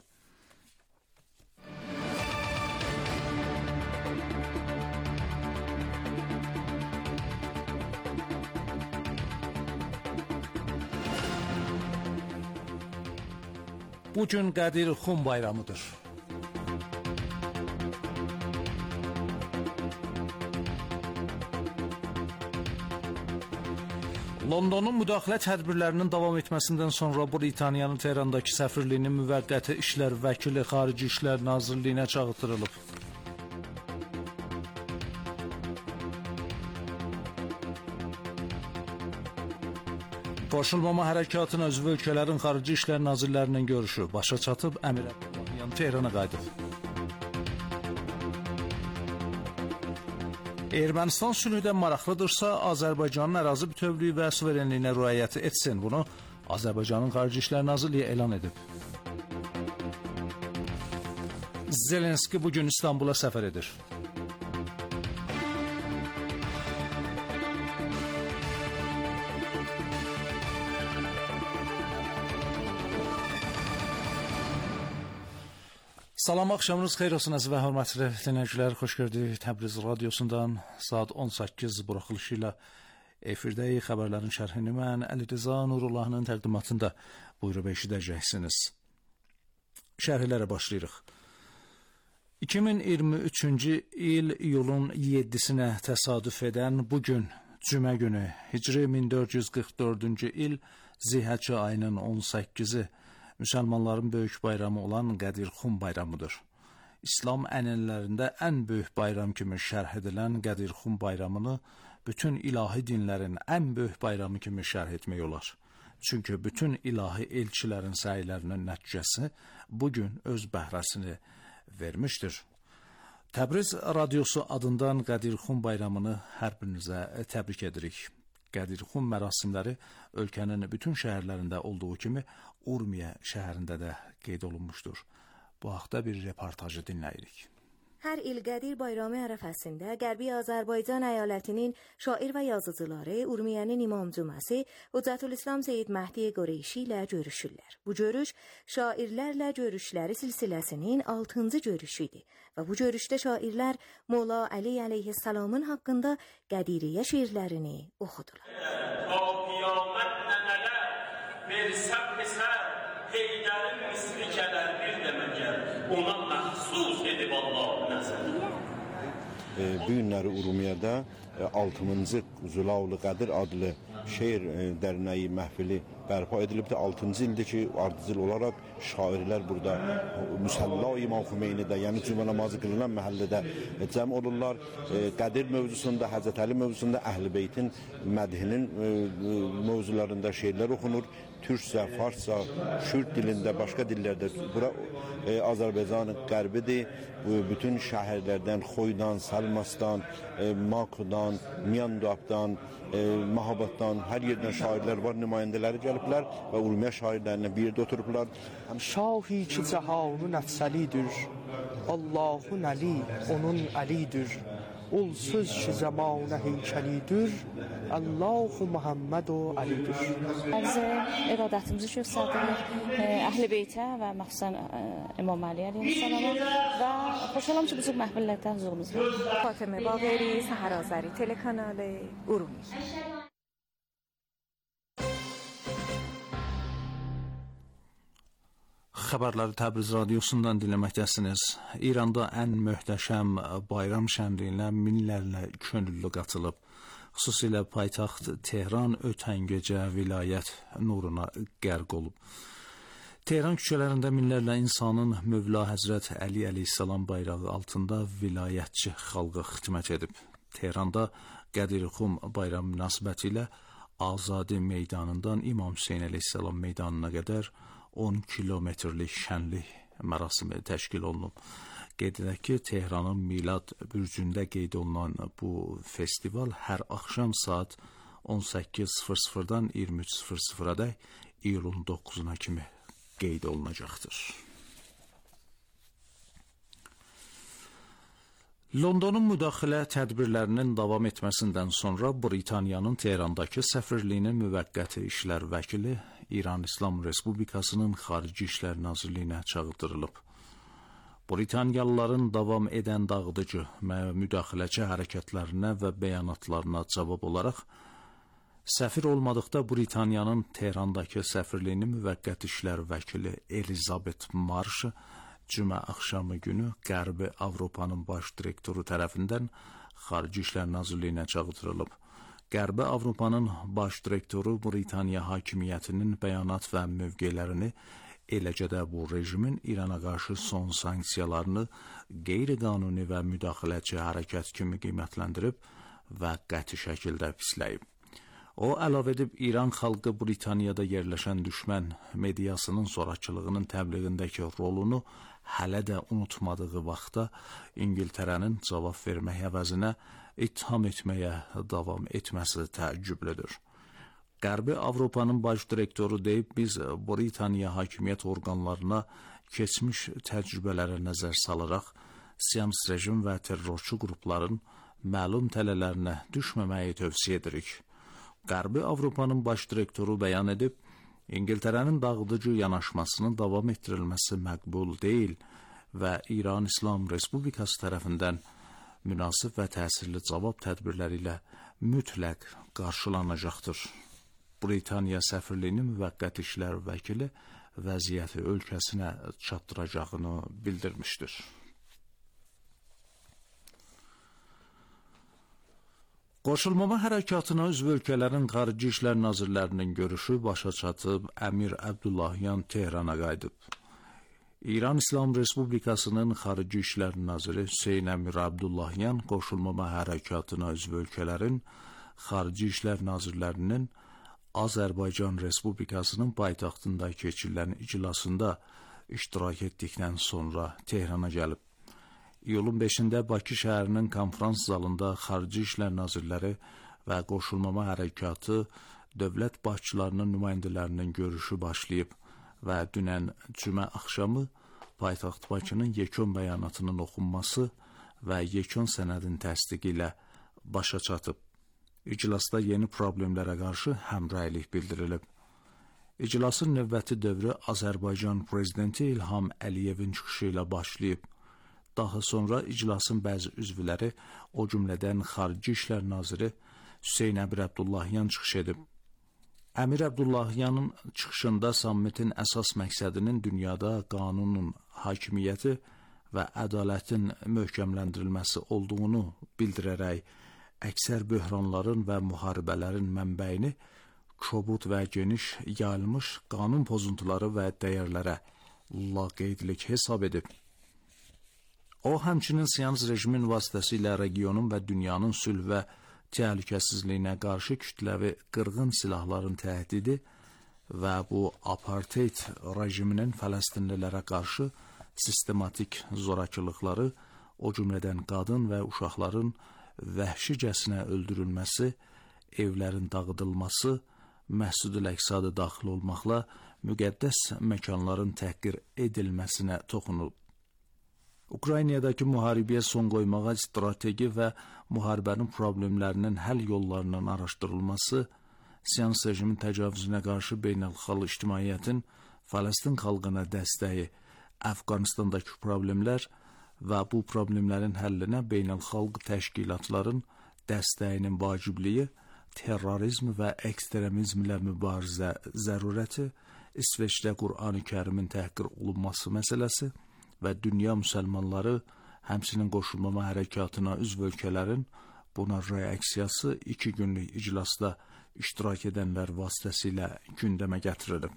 Bugün Qədir Xum bayramıdır. Londonun müdaxilə tədbirlərinin davam etməsindən sonra Britaniyanın Tehrandakı səfirliyinin müvəqqəti işlər vəkili Xarici İşlər Nazirliyinə çağırtırılıb. Qoşulmama hərəkatına üzv ölkələrin Xarici İşlər Nazirlərinin görüşü başa çatıb, Əmir Əbdullahiyan Tehrana qayıdıb. Ermənistan sülhdən maraqlıdırsa, Azərbaycanın ərazi bütövlüyü və suverenliyinə riayət etsin. Bunu Azərbaycanın Xarici İşlər Nazirliyi elan edib. Zelenski bugün İstanbula səfər edir. Salam, axşamınız xeyir olsun əziz və hörmətli dinləyicilər. Xoş gördük Təbriz Radiosundan saat on səkkiz buraxılışı ilə efirdəyik. Xəbərlərin şərhini mən Əli Rıza Nurullahının təqdimatında buyurub eşidəcəksiniz. şərhlərə başlayırıq. iki min iyirmi üçüncü il iyulun yeddisinə təsadüf edən bu gün, cümə günü, Hicri min dörd yüz qırx dördüncü il Zilhəcə ayının on səkkizi müsəlmanların böyük bayramı olan Qədirxum bayramıdır. İslam ənənələrində ən böyük bayram kimi şərh edilən Qədirxum bayramını bütün ilahi dinlərin ən böyük bayramı kimi şərh etmək olar. Çünki bütün ilahi elçilərin səylərinin nəticəsi bugün öz bəhrəsini vermişdir. Təbriz radiosu adından Qədirxum bayramını hər birinizə təbrik edirik. Qədirxum mərasimləri ölkənin bütün şəhərlərində olduğu kimi Urmiya şəhərində də qeyd olunmuşdur. Bu haqda bir reportajı dinləyirik. Her il Qədir bayramı ərəfəsində Qərbi Azərbaycan əyalətinin şair və yazıcıları Urmiyənin İmam Cüməsi Hüccətülislam Seyid Məhdi Qureyşi ilə görüşürlər. Bu görüş şairlərlə görüşləri silsiləsinin altıncı görüşüdür və bu görüşdə şairlər Molla Əli əleyhissalamın haqqında Qədiriyyə şeirlərini oxudular. Ta qiyamət nənələr versəm pisər Heydərin misli gələr bir deməgər ona məxsus edib Allah'ın nəzəri. Bu günləri Urmiyədə altıncı Zülavlı Qədir adlı şeir dərnəyi məhfili bərpa edilibdir. altıncı ildir ki, ardıcıl olaraq şairlər burada Müsəlla İmam Xümeynidə, yəni cümə namazı qılınan məhəllədə cəm olurlar. Qədir mövzusunda, Həzrət Əli mövzusunda, Əhl-i Beytin mədhinin mövzularında şeirlər oxunur. Türkcə, Farsça, Kürd dilində, başqa dillərdə. Bura e, Azərbaycanın qərbidir. Bütün şəhərlərdən, Xoydan, Səlmasdan, e, Makudan, Miyandabdan, e, Mahabatdan, hər yerdən şairlər var, nümayəndələri gəliblər və Urmiya şairlərinə bir yerdə oturublar. Şahi ki cəhanun əfsəlidir, Allahun Əli, onun Əlidir. Ol söz ki zamanə heykəlidir, Allahu Muhammed o Əlidir. Biz iradətimizi göstəririk Əhl-i Beytə və məxsusən İmam Əli əleyhissalama və xoşalam ki, bizim məhvillərdə huzurumuzda. Fatimə Bağeri, Səhər Azəri telekanalı, Urmiya. Xəbərləri Təbriz radiosundan dinləməkdəsiniz. İranda ən möhtəşəm bayram şənliyinə minlərlə könüllü qatılıb. Xüsusilə paytaxt Tehran ötən gecə vilayət nuruna qərq olub. Tehran küçələrində minlərlə insanın Mövla Həzrət Əli əleyhissalam bayrağı altında vilayətçi xalqa xidmət edib. Tehranda Qədirxum bayramı münasibəti ilə Azadi meydanından İmam Hüseyn əleyhissalam meydanına qədər on kilometrlik şənlik mərasimi təşkil olunub. Qeyd edək ki, Tehranın Milad bürcündə qeyd olunan bu festival hər axşam saat on səkkiz sıfır sıfırdan iyirmi üç sıfır sıfıradək iyulun doqquzuna kimi qeyd olunacaqdır. Londonun müdaxilə tədbirlərinin davam etməsindən sonra Britaniyanın Tehrandakı səfirliyinin müvəqqəti işlər vəkili İran İslam Respublikasının Xarici İşlər Nazirliyinə çağırdırılıb. Britaniyalıların davam edən dağıdıcı və müdaxiləçi hərəkətlərinə və bəyanatlarına cavab olaraq, səfir olmadıqda Britaniyanın Tehrandakı səfirliyinin müvəqqəti işlər vəkili Elizabeth Marsh cümə axşamı günü Qərbi Avropanın baş direktoru tərəfindən Xarici İşlər Nazirliyinə çağırdırılıb. Qərbi Avropanın baş direktoru Britaniya hakimiyyətinin bəyanat və mövqelərini, eləcə də bu rejimin İrana qarşı son sanksiyalarını qeyri-qanuni və müdaxiləçi hərəkət kimi qiymətləndirib və qəti şəkildə pisləyib. O əlavə edib, İran xalqı Britaniyada yerləşən düşmən mediasının zorakılığının təbliğindəki rolunu hələ də unutmadığı vaxtda İngiltərənin cavab vermək əvəzinə ittiham etməyə davam etməsi təəccüblüdür. Qərbi Avropanın baş direktoru deyib, biz Britaniya hakimiyyət orqanlarına keçmiş təcrübələrə nəzər salaraq siyams rejim və terrorçu qrupların məlum tələlərinə düşməməyi tövsiyə edirik. Qərbi Avropanın baş direktoru bəyan edib, İngiltərənin dağıdıcı yanaşmasının davam etdirilməsi məqbul deyil və İran İslam Respublikası tərəfindən münasib və təsirli cavab tədbirləri ilə mütləq qarşılanacaqdır. Britaniya səfirliyinin müvəqqəti işlər vəkili vəziyyəti ölkəsinə çatdıracağını bildirmişdir. Qoşulmama hərəkatına üzv ölkələrin xarici işlər nazirlərinin görüşü başa çatıb, Əmir Əbdullahyan Tehrana qayıdıb. İran İslam Respublikasının xarici işlər naziri Hüseyn Əmir Əbdullahyan qoşulmama hərəkatına üzv ölkələrin xarici işlər nazirlərinin Azərbaycan Respublikasının paytaxtında keçirilən iclasında iştirak etdikdən sonra Tehrana gəlib. İyulun beşində Bakı şəhərinin konferans zalında Xarici İşlər Nazirləri və Qoşulmama Hərəkatı dövlət başçılarının nümayəndələrinin görüşü başlayıb və dünən cümə axşamı paytaxt Bakının yekun bəyanatının oxunması və yekun sənədin təsdiqi ilə başa çatıb. İclasda yeni problemlərə qarşı həmrəylik bildirilib. İclasın növbəti dövrü Azərbaycan Prezidenti İlham Əliyevin çıxışı ilə başlayıb. Daha sonra iclasın bəzi üzvləri, o cümlədən Xarici İşlər Naziri Hüseyn Əmir Əbdullahyan çıxış edib. Əmir Əbdullahyanın çıxışında sammitin əsas məqsədinin dünyada qanunun hakimiyyəti və ədalətin möhkəmləndirilməsi olduğunu bildirərək, əksər böhranların və müharibələrin mənbəyini kobud və geniş yayılmış qanun pozuntuları və dəyərlərə laqeydlik hesab edib. O, həmçinin Siyonist rejimin vasitəsilə regionun və dünyanın sülh və təhlükəsizliyinə qarşı kütləvi qırğın silahların təhdidi və bu apartheid rejiminin Fələstinlilərə qarşı sistematik zorakılıqları, o cümlədən qadın və uşaqların vəhşicəsinə öldürülməsi, evlərin dağıdılması, Məscid-ül Əqsada daxil olmaqla müqəddəs məkanların təhqir edilməsinə toxunub. Ukraynadakı müharibəyə son qoymağa strateji və müharibənin problemlərinin həll yollarının araşdırılması, Siyonist rejimin təcavüzünə qarşı beynəlxalq ictimaiyyətin Fələstin xalqına dəstəyi, Əfqanistandakı problemlər və bu problemlərin həllinə beynəlxalq təşkilatların dəstəyinin vacibliyi, terrorizm və ekstremizmlə mübarizə zərurəti, İsveçdə Qur'an-ı Kərimin təhqir olunması məsələsi və dünya müsəlmanları, həmçinin qoşulmama hərəkatına üzv ölkələrin buna reaksiyası iki günlük iclasda iştirak edənlər vasitəsilə gündəmə gətirilib.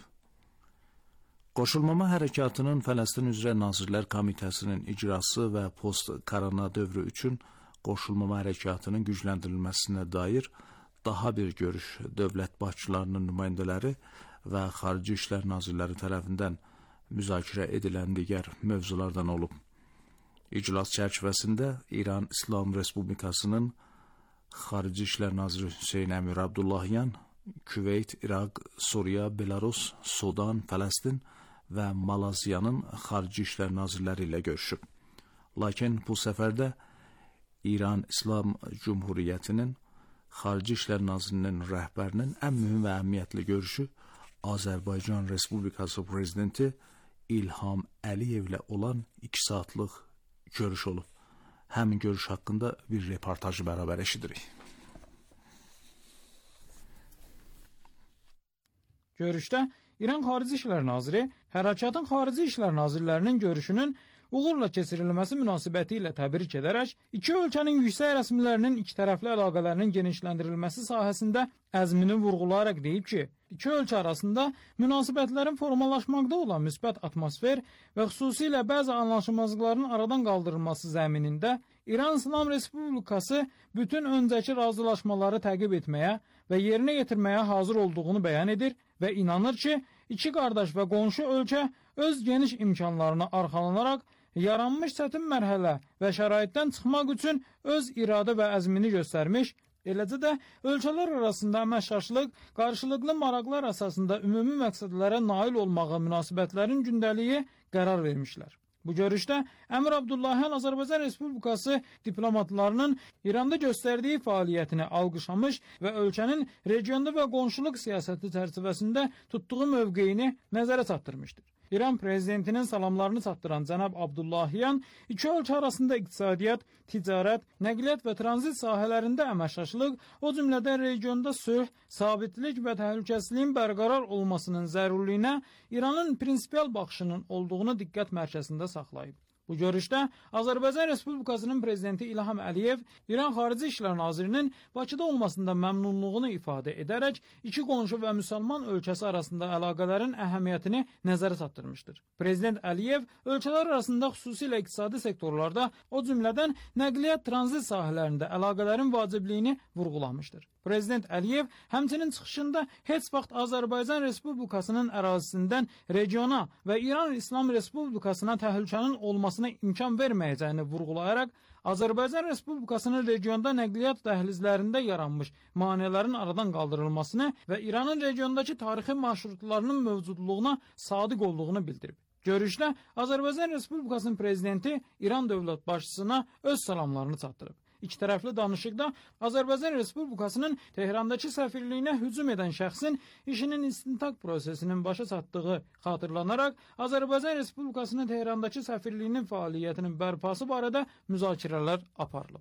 Qoşulmama hərəkatının Fələstin üzrə Nazirlər Komitəsinin icrası və post-korona dövrü üçün qoşulmama hərəkatının gücləndirilməsinə dair daha bir görüş dövlət başçılarının nümayəndələri və Xarici İşlər Nazirləri tərəfindən müzakirə edilən digər mövzulardan olub. İclas çərçivəsində İran İslam Respublikasının Xarici İşlər Naziri Hüseyn Əmir Əbdullahyan, Küveyt, İraq, Suriya, Belarus, Sudan, Fələstin və Malaziyanın Xarici İşlər Nazirləri ilə görüşüb. Lakin bu səfərdə İran İslam Cumhuriyyətinin Xarici İşlər Nazirinin rəhbərinin ən mühüm və əhəmiyyətli görüşü Azərbaycan Respublikası Prezidenti İlham Əliyevlə olan iki saatlıq görüş olub. Həmin görüş haqqında bir reportajı bərabər eşidirik. Görüşdə İran Xarici İşlər Naziri hərəkatın Xarici İşlər Nazirlərinin görüşünün uğurla keçirilməsi münasibəti ilə təbrik edərək, iki ölkənin yüksək rəsmilərinin iki tərəfli əlaqələrinin genişləndirilməsi sahəsində əzmini vurğularaq deyib ki, iki ölkə arasında münasibətlərin formalaşmaqda olan müsbət atmosfer və xüsusilə bəzi anlaşılmazlıqların aradan qaldırılması zəminində İran İslam Respublikası bütün öncəki razılaşmaları təqib etməyə və yerinə yetirməyə hazır olduğunu bəyan edir və inanır ki, iki qardaş və qonşu ölkə öz geniş imkanlarına arxalanaraq yaranmış çətin mərhələ və şəraitdən çıxmaq üçün öz iradə və əzmini göstərmiş, eləcə də ölkələr arasında əməkdaşlıq, qarşılıqlı maraqlar əsasında ümumi məqsədlərə nail olmağa münasibətlərin gündəliyi qərar vermişlər. Bu görüşdə Əmir Abdullahyan Azərbaycan Respublikası diplomatlarının İranda göstərdiyi fəaliyyətini alqışlamış və ölkənin regionda və qonşuluq siyasəti çərçivəsində tutduğu mövqeyini nəzərə çatdırmışdır. İran prezidentinin salamlarını çatdıran cənab Abdullahyan iki ölkə arasında iqtisadiyyat, ticarət, nəqliyyat və tranzit sahələrində əməkdaşlıq, o cümlədən regionda sülh, sabitlik və təhlükəsizliyin bərqərar olmasının zərurliyinə İranın prinsipial baxışının olduğunu diqqət mərkəzində saxlayıb. Bu görüşdə Azərbaycan Respublikasının prezidenti İlham Əliyev İran Xarici İşlər Nazirinin Bakıda olmasında məmnunluğunu ifadə edərək iki qonşu və müsəlman ölkəsi arasında əlaqələrin əhəmiyyətini nəzərə çatdırmışdır. Prezident Əliyev ölkələr arasında xüsusilə iqtisadi sektorlarda, o cümlədən nəqliyyat tranzit sahələrində əlaqələrin vacibliyini vurğulamışdır. Prezident Əliyev həmçinin çıxışında heç vaxt Azərbaycan Respublikasının ərazisindən regiona və İran İslam Respublikasına təhlükənin olmasına imkan verməyəcəyini vurğulayaraq, Azərbaycan Respublikasının regionda nəqliyyat dəhlizlərində yaranmış maneələrin aradan qaldırılmasını və İranın regiondakı tarixi marşrutlarının mövcudluğuna sadiq olduğunu bildirib. Görüşdə Azərbaycan Respublikasının prezidenti İran dövlət başçısına öz salamlarını çatdırıb. İki tərəfli danışıqda Azərbaycan Respublikasının Tehrandakı səfirliyinə hücum edən şəxsin işinin istintaq prosesinin başa çatdığı xatırlanaraq, Azərbaycan Respublikasının Tehrandakı səfirliyinin fəaliyyətinin bərpası barədə müzakirələr aparılıb.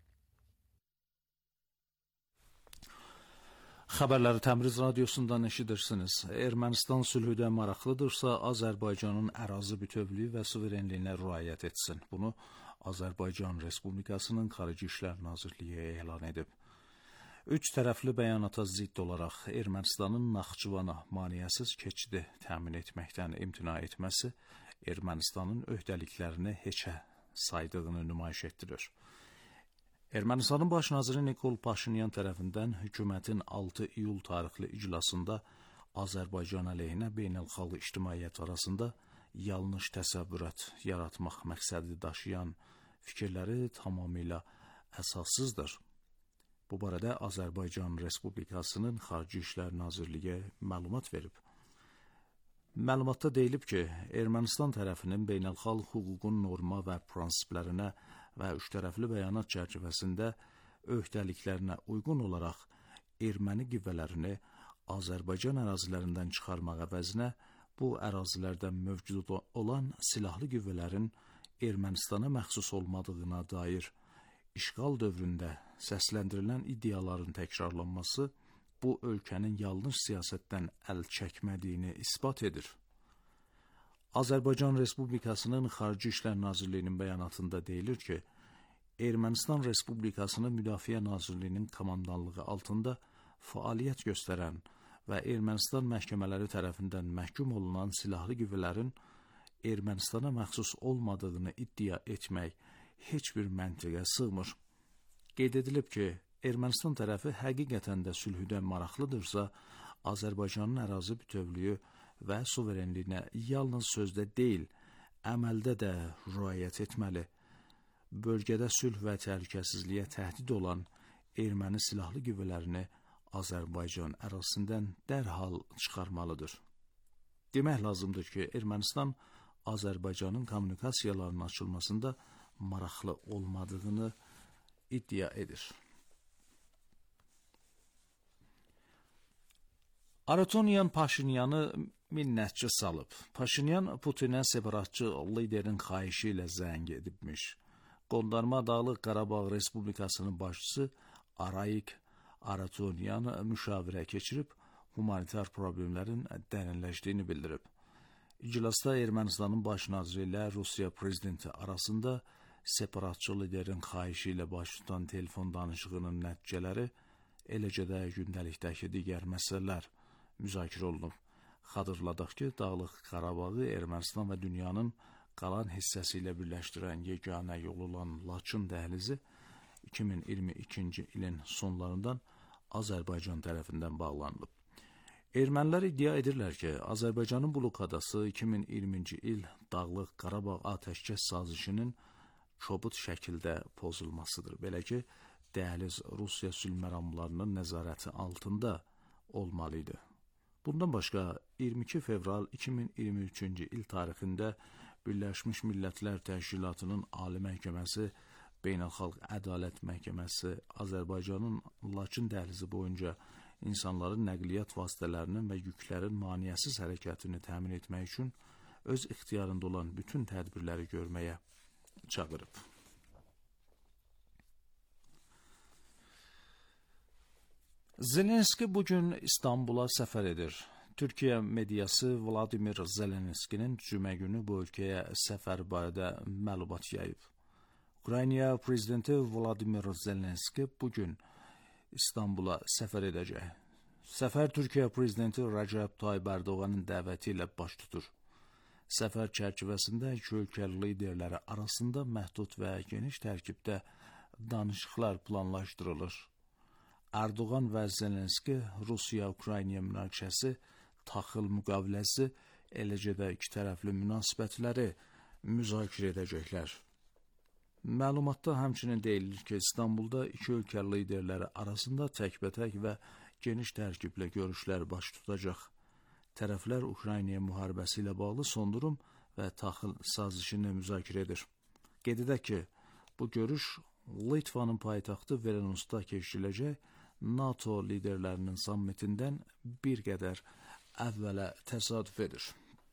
Xəbərləri Təbriz radiosundan eşidirsiniz. Ermənistan sülhüdə maraqlıdırsa, Azərbaycanın ərazi bütövlüyü və suverenliyinə riayət etsin. Bunu Azərbaycan Respublikasının Xarici İşlər Nazirliyi elan edib. Üç tərəfli bəyanata zidd olaraq Ermənistanın Naxçıvana maneəsiz keçidi təmin etməkdən imtina etməsi Ermənistanın öhdəliklərini heçə saydığını nümayiş etdirir. Ermənistanın baş naziri Nikol Paşinyan tərəfindən hökumətin altı iyul tarixli iclasında Azərbaycan əleyhinə beynəlxalq ictimaiyyət arasında yanlış təsəvvürat yaratmaq məqsədi daşıyan fikirləri tamamilə əsassızdır. Bu barədə Azərbaycan Respublikasının Xarici İşlər Nazirliyi məlumat verib. Məlumatda deyilib ki, Ermənistan tərəfinin beynəlxalq hüququn norma və prinsiplərinə və üçtərəfli bəyanat çərçivəsində öhdəliklərinə uyğun olaraq erməni qüvvələrini Azərbaycan ərazilərindən çıxarmaq əvəzinə bu ərazilərdə mövcud olan silahlı qüvvələrin Ermənistana məxsus olmadığına dair işğal dövründə səsləndirilən iddiaların təkrarlanması bu ölkənin yanlış siyasətdən əl çəkmədiyini isbat edir. Azərbaycan Respublikasının Xarici İşlər Nazirliyinin bəyanatında deyilir ki, Ermənistan Respublikasının Müdafiə Nazirliyinin komandanlığı altında fəaliyyət göstərən və Ermənistan məhkəmələri tərəfindən məhkum olunan silahlı qüvvələrin Ermənistana məxsus olmadığını iddia etmək heç bir məntiqə sığmır. Qeyd edilib ki, Ermənistan tərəfi həqiqətən də sülhüdə maraqlıdırsa, Azərbaycanın ərazi bütövlüyü və suverenliyinə yalnız sözdə deyil, əməldə də riayət etməli. Bölgədə sülh və təhlükəsizliyə təhdid olan erməni silahlı qüvvələrini Azərbaycan ərazisindən dərhal çıxarmalıdır. Demək lazımdır ki, Ermənistan Azərbaycanın kommunikasiyalarının açılmasında maraqlı olmadığını iddia edir. Aratonyan Paşinyanı minnətçi salıb. Paşinyan Putinə separatçı liderin xahişi ilə zəng edibmiş. Qondarma Dağlıq Qarabağ Respublikasının başçısı Arayik Aratonyan müşavirə keçirib, humanitar problemlərin dərinləşdiyini bildirib. İclasda Ermənistanın baş naziri ilə Rusiya prezidenti arasında separatçı liderin xahişi ilə baş tutan telefon danışığının nəticələri, eləcə də gündəlikdəki digər məsələlər müzakirə olunub. Xatırladaq ki, Dağlıq Qarabağı Ermənistan və dünyanın qalan hissəsi ilə birləşdirən yeganə yol olan Laçın dəhlizi iki min iyirmi ikinci ilin sonlarından Azərbaycan tərəfindən bağlanılıb. Ermənilər iddia edirlər ki, Azərbaycanın blokadası iki min iyirminci il Dağlıq Qarabağ atəşkəs sazişinin kobud şəkildə pozulmasıdır. Belə ki, dəhliz Rusiya sülh məramlarının nəzarəti altında olmalıydı. Bundan başqa iyirmi iki fevral iki min iyirmi üçüncü il tarixində Birləşmiş Millətlər Təşkilatının Ali Məhkəməsi, Beynəlxalq Ədalət Məhkəməsi Azərbaycanın Laçın dəhlizi boyunca insanların nəqliyyat vasitələrinin və yüklərin maneəsiz hərəkətini təmin etmək üçün öz ixtiyarında olan bütün tədbirləri görməyə çağırıb. Zelenski bugün İstanbula səfər edir. Türkiyə mediası Vladimir Zelenskinin cümə günü bu ölkəyə səfər barədə məlumat yayıb. Ukrayna prezidenti Vladimir Zelenski bugün İstanbula səfər edəcək. Səfər Türkiyə prezidenti Rəcəb Tayyib Ərdoğanın dəvəti ilə baş tutur. Səfər çərçivəsində iki ölkə liderləri arasında məhdud və geniş tərkibdə danışıqlar planlaşdırılır. Ərdoğan və Zelenski Rusiya-Ukrayna münaqişəsi, taxıl müqaviləsi, eləcə də iki tərəfli münasibətləri müzakirə edəcəklər. Məlumatda həmçinin deyilir ki, İstanbulda iki ölkə liderləri arasında təkbətək və geniş tərkiblə görüşlər baş tutacaq. Tərəflər Ukrayna müharibəsi ilə bağlı son durum və taxıl sazişini müzakirə edir. Qeyd edək ki, bu görüş Litvanın paytaxtı Vilniusda keçiriləcək NATO liderlərinin sammitindən bir qədər əvvələ təsadüf edir.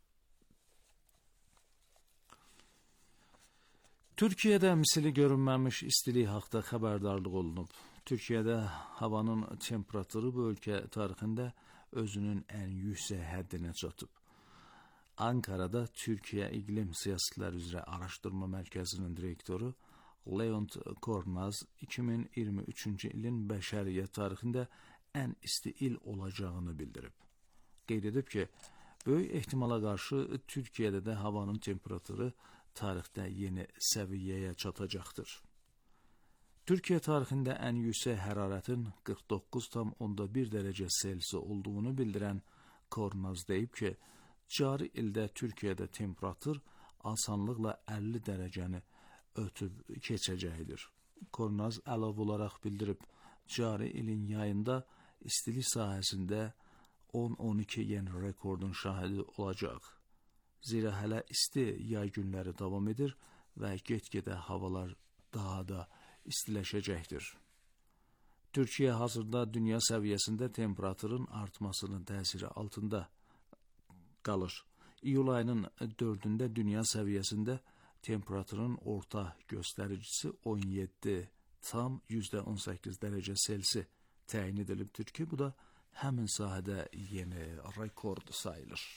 Türkiyədə misli görünməmiş istilik haqda xəbərdarlıq olunub. Türkiyədə havanın temperaturu bu ölkə tarixində özünün ən yüksək həddinə çatıb. Ankara'da Türkiyə İqlim Siyasətləri üzrə Araşdırma Mərkəzinin direktoru Leont Kornaz iki min iyirmi üçüncü ilin bəşəriyyət tarixində ən isti il olacağını bildirib. Qeyd edib ki, böyük ehtimala qarşı Türkiyədə də havanın temperaturu tarixdə yeni səviyyəyə çatacaqdır. Türkiyə tarixində ən yüksək hərarətin qırx doqquz tam onda bir dərəcə Selsi olduğunu bildirən Kornaz deyib ki, cari ildə Türkiyədə temperatur asanlıqla əlli dərəcəni ötüb keçəcəkdir. Kornaz əlavə olaraq bildirib, cari ilin yayında istilik sahəsində on on iki yeni rekordun şahidi olacaq. Zira hələ isti yay günləri davam edir və get-gedə havalar daha da istiləşəcəkdir. Türkiyə hazırda dünya səviyyəsində temperaturun artmasının təsiri altında qalır. İyul ayının dördündə dünya səviyyəsində temperaturun orta göstəricisi on yeddi tam yüzdə on səkkiz dərəcə Selsi təyin edilibdir ki, bu da həmin sahədə yeni rekord sayılır.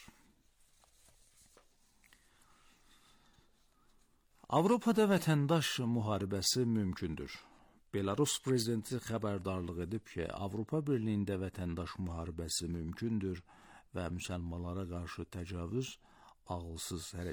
Avropada vətəndaş müharibəsi mümkündür. Belarus prezidenti xəbərdarlıq edib ki, Avropa Birliyində vətəndaş müharibəsi mümkündür və müsəlmanlara qarşı təcavüz ağılsız hərəkət